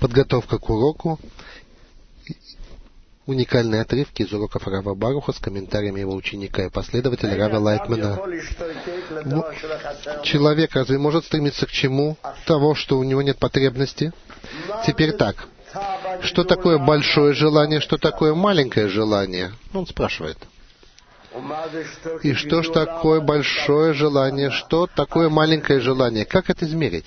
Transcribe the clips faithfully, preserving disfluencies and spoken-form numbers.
Подготовка к уроку. Уникальные отрывки из уроков Рава Баруха с комментариями его ученика и последователя Рава Лайтмана. Человек разве может стремиться к чему? Того, что у него нет потребности? Теперь так. Что такое большое желание, что такое маленькое желание? Он спрашивает. И что ж такое большое желание, что такое маленькое желание? Как это измерить?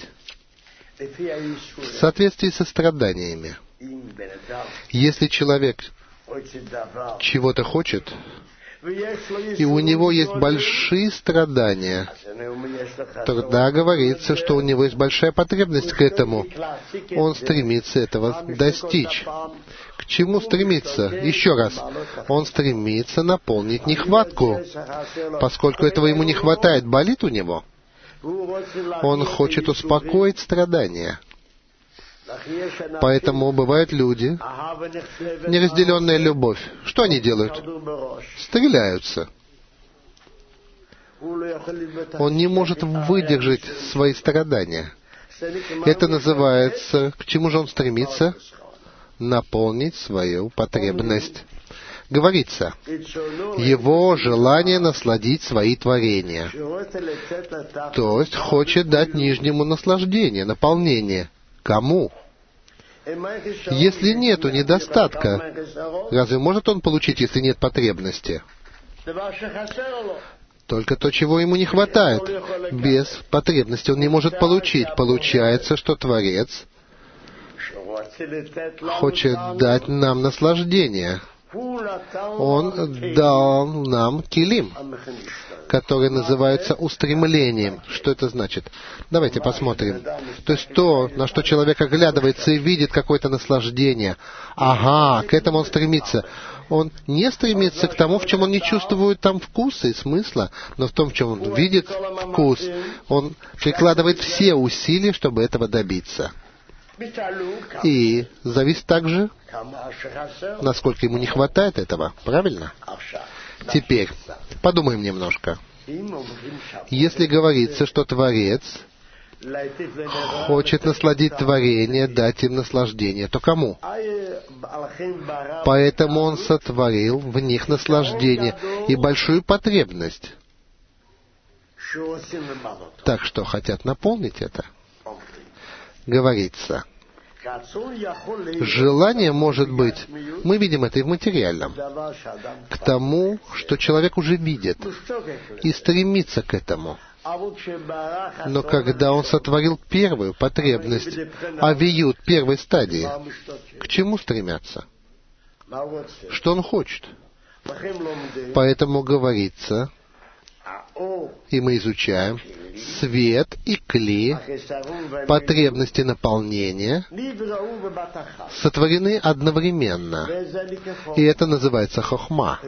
В соответствии со страданиями. Если человек чего-то хочет, и у него есть большие страдания, тогда говорится, что у него есть большая потребность к этому. Он стремится этого достичь. К чему стремится? Еще раз. Он стремится наполнить нехватку. Поскольку этого ему не хватает, болит у него. Он хочет успокоить страдания. Поэтому бывают люди, неразделенная любовь. Что они делают? Стреляются. Он не может выдержать свои страдания. Это называется... К чему же он стремится? Наполнить свою потребность. Говорится, его желание насладить свои творения. То есть хочет дать нижнему наслаждение, наполнение. Кому? Если нету недостатка, разве может он получить, если нет потребности? Только то, чего ему не хватает. Без потребности он не может получить. Получается, что Творец хочет дать нам наслаждение. Он дал нам килим, который называется устремлением. Что это значит? Давайте посмотрим. То есть то, на что человек оглядывается и видит какое-то наслаждение. Ага, к этому он стремится. Он не стремится к тому, в чем он не чувствует там вкуса и смысла, но в том, в чем он видит вкус. Он прикладывает все усилия, чтобы этого добиться. И зависит также, насколько ему не хватает этого. Правильно? Теперь подумаем немножко. Если говорится, что Творец хочет насладить творение, дать им наслаждение, то кому? Поэтому Он сотворил в них наслаждение и большую потребность. Так что хотят наполнить это. Говорится, желание может быть, мы видим это и в материальном, к тому, что человек уже видит, и стремится к этому. Но когда он сотворил первую потребность, авиют первой стадии, к чему стремятся? Что он хочет? Поэтому говорится, и мы изучаем, свет и кли, потребности наполнения, сотворены одновременно. И это называется хохма.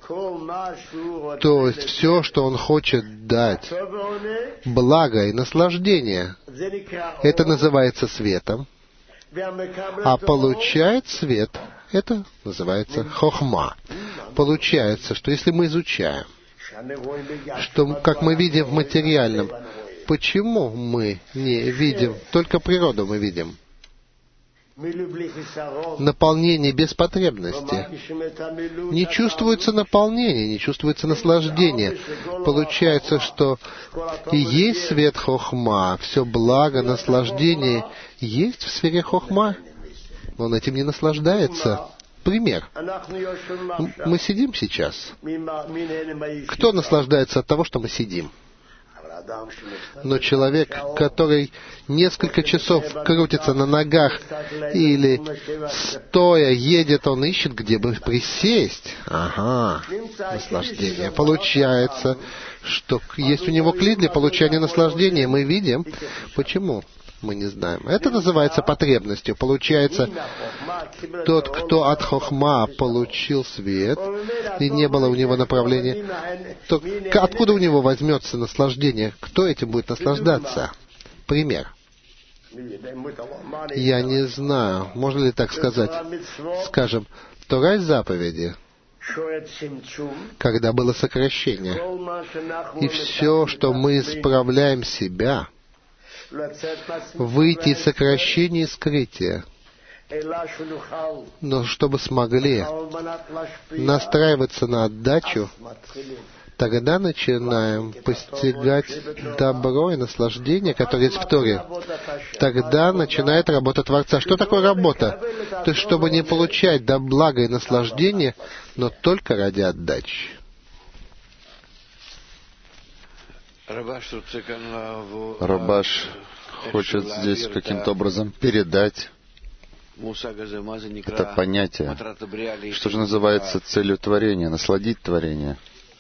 То есть все, что он хочет дать, благо и наслаждение, это называется светом. А получает свет, это называется хохма. Получается, что если мы изучаем, что, как мы видим в материальном, почему мы не видим, только природу мы видим? Наполнение без потребности. Не чувствуется наполнение, не чувствуется наслаждение. Получается, что и есть свет хохма, все благо, наслаждение есть в сфере хохма, но он этим не наслаждается. Пример. Мы сидим сейчас. Кто наслаждается от того, что мы сидим? Но человек, который несколько часов крутится на ногах или стоя едет, он ищет, где бы присесть. Ага, наслаждение. Получается, что есть у него кли для получения наслаждения. Мы видим. Почему? Мы не знаем. Это называется потребностью. Получается, тот, кто от хохма получил свет, и не было у него направления, то откуда у него возьмется наслаждение? Кто этим будет наслаждаться? Пример. Я не знаю, можно ли так сказать. Скажем, Тора и заповеди, когда было сокращение, и все, что мы исправляем себя, выйти из сокращения и скрытия, но чтобы смогли настраиваться на отдачу, тогда начинаем постигать добро и наслаждение, которое есть в Торе. Тогда начинает работа Творца. Что такое работа? То есть, чтобы не получать до блага и наслаждения, но только ради отдачи. Рабаш хочет здесь каким-то образом передать это понятие, что же называется целью творения, насладить творение,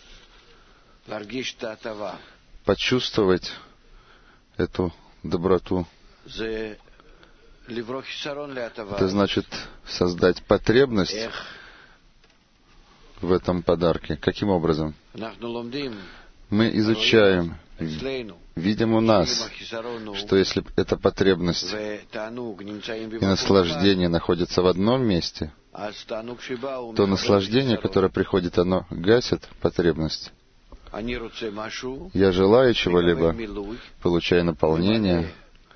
почувствовать эту доброту. Это значит создать потребность в этом подарке. Каким образом? Мы изучаем, видим у нас, что если эта потребность и наслаждение находятся в одном месте, то наслаждение, которое приходит, оно гасит потребность. Я желаю чего-либо, получаю наполнение,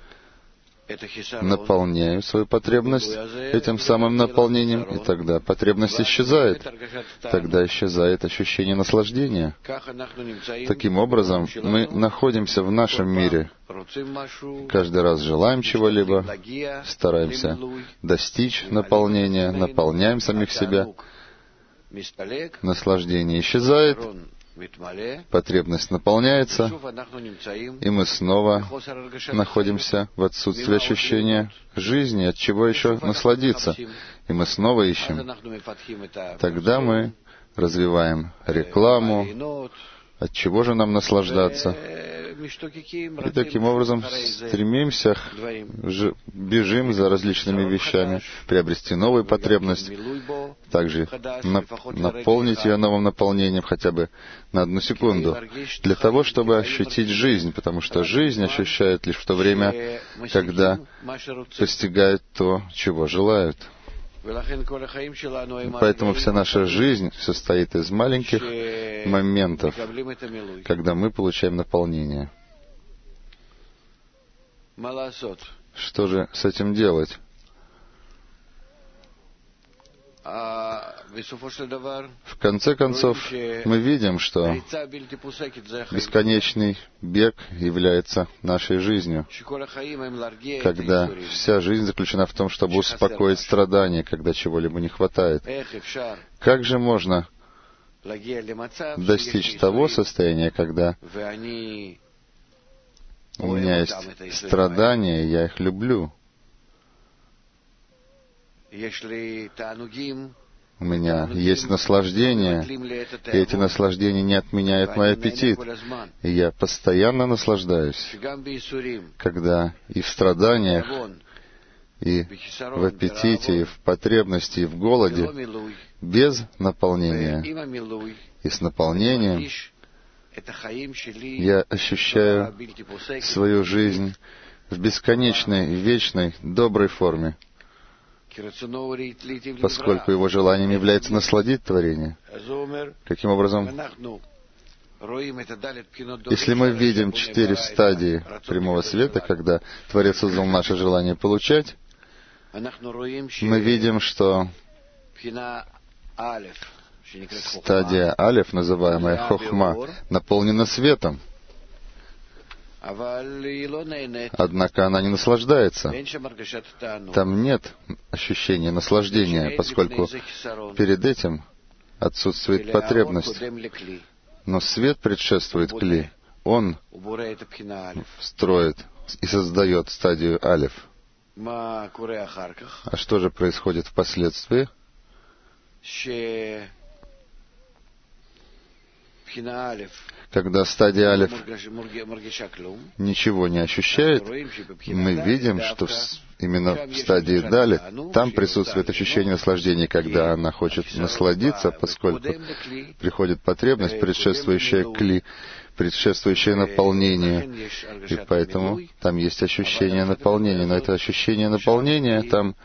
наполняю свою потребность этим самым наполнением, и тогда потребность исчезает. Тогда исчезает ощущение наслаждения. Таким образом, мы находимся в нашем мире. Каждый раз желаем чего-либо, стараемся достичь наполнения, наполняем самих себя. Наслаждение исчезает, потребность наполняется, и мы снова находимся в отсутствии ощущения жизни, от чего еще насладиться. И мы снова ищем. Тогда мы развиваем рекламу, от чего же нам наслаждаться. И таким образом стремимся, бежим за различными вещами, приобрести новую потребность, также наполнить ее новым наполнением хотя бы на одну секунду, для того, чтобы ощутить жизнь, потому что жизнь ощущают лишь в то время, когда постигают то, чего желают. Поэтому вся наша жизнь состоит из маленьких моментов, когда мы получаем наполнение. Что же с этим делать? В конце концов, мы видим, что бесконечный бег является нашей жизнью, когда вся жизнь заключена в том, чтобы успокоить страдания, когда чего-либо не хватает. Как же можно достичь того состояния, когда у меня есть страдания, я их люблю? У меня есть наслаждение, и эти наслаждения не отменяют мой аппетит. И я постоянно наслаждаюсь, когда и в страданиях, и в аппетите, и в потребности, и в голоде, без наполнения. И с наполнением я ощущаю свою жизнь в бесконечной, вечной, доброй форме, поскольку его желанием является насладить творение. Каким образом? Если мы видим четыре стадии прямого света, когда Творец создал наше желание получать, мы видим, что стадия алеф, называемая хохма, наполнена светом. Однако она не наслаждается. Там нет ощущения наслаждения, поскольку перед этим отсутствует потребность. Но свет предшествует кли. Он строит и создает стадию алеф. А что же происходит впоследствии? Когда стадия алеф ничего не ощущает, мы видим, что в, именно в стадии дали, там присутствует ощущение наслаждения, когда она хочет насладиться, поскольку приходит потребность, предшествующая кли, предшествующее наполнению. И поэтому там есть ощущение наполнения. Но это ощущение наполнения там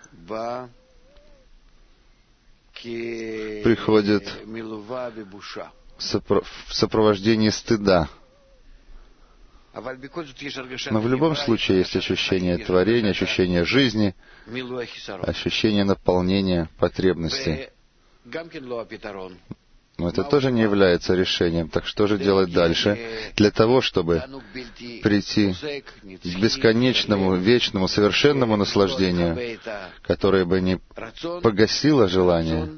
приходит в сопровождении стыда. Но в любом случае есть ощущение творения, ощущение жизни, ощущение наполнения потребностей. Но это тоже не является решением. Так что же делать дальше? Для того, чтобы прийти к бесконечному, вечному, совершенному наслаждению, которое бы не погасило желание,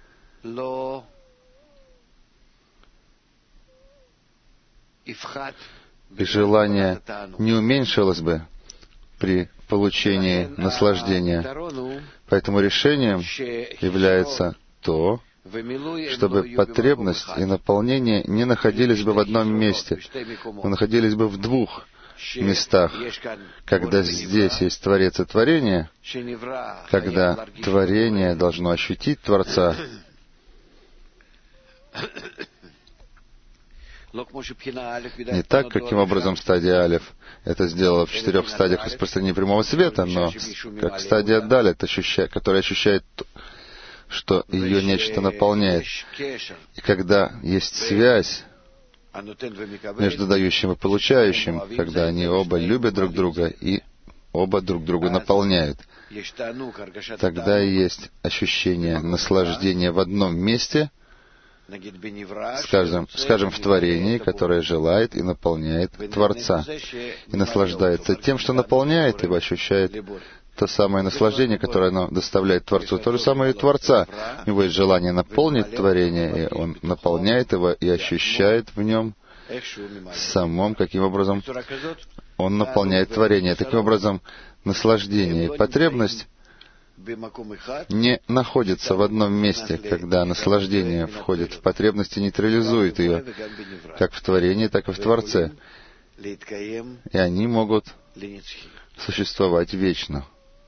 и желание не уменьшилось бы при получении наслаждения. Поэтому решением является то, чтобы потребность и наполнение не находились бы в одном месте, но находились бы в двух местах. Когда здесь есть Творец и творение, когда творение должно ощутить Творца, не так, каким образом стадия Алеф это сделала в четырех стадиях распространения прямого света, но как стадия Далет, которая ощущает, что ее нечто наполняет. И когда есть связь между дающим и получающим, когда они оба любят друг друга и оба друг друга наполняют, тогда и есть ощущение наслаждения в одном месте, скажем, скажем, в творении, которое желает и наполняет Творца, и наслаждается тем, что наполняет его, ощущает то самое наслаждение, которое оно доставляет Творцу. То же самое и Творца. У него есть желание наполнить творение, и он наполняет его и ощущает в нем самом, каким образом он наполняет творение. Таким образом, наслаждение и потребность не находятся в одном месте, когда наслаждение входит в потребность и нейтрализует ее, как в творении, так и в Творце. И они могут существовать вечно.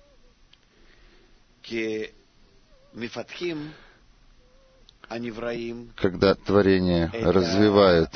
Когда творение развивает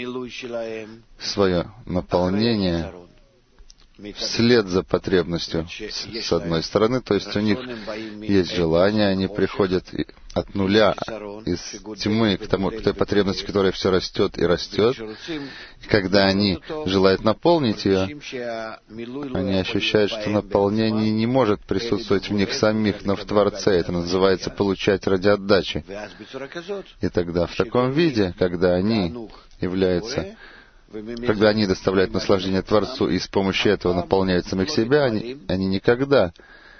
свое наполнение вслед за потребностью, с одной стороны, то есть у них есть желание, они приходят от нуля, из тьмы к тому, к той потребности, которая все растет и растет. И когда они желают наполнить ее, они ощущают, что наполнение не может присутствовать в них самих, но в Творце. Это называется получать ради отдачи. И тогда в таком виде, когда они являются Когда они доставляют наслаждение Творцу и с помощью этого наполняют самих себя, они, они никогда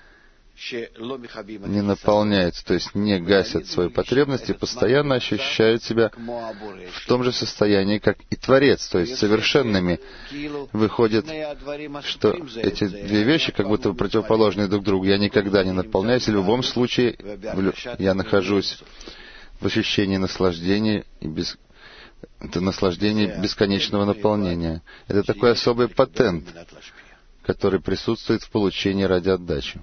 не наполняются, то есть не гасят свои потребности, постоянно ощущают себя в том же состоянии, как и Творец, то есть совершенными. Выходит, что эти две вещи как будто противоположны друг другу. Я никогда не наполняюсь, и в любом случае я нахожусь в ощущении наслаждения и без Это наслаждение бесконечного наполнения. Это такой особый патент, который присутствует в получении ради отдачи.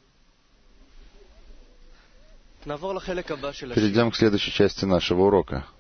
Перейдем к следующей части нашего урока.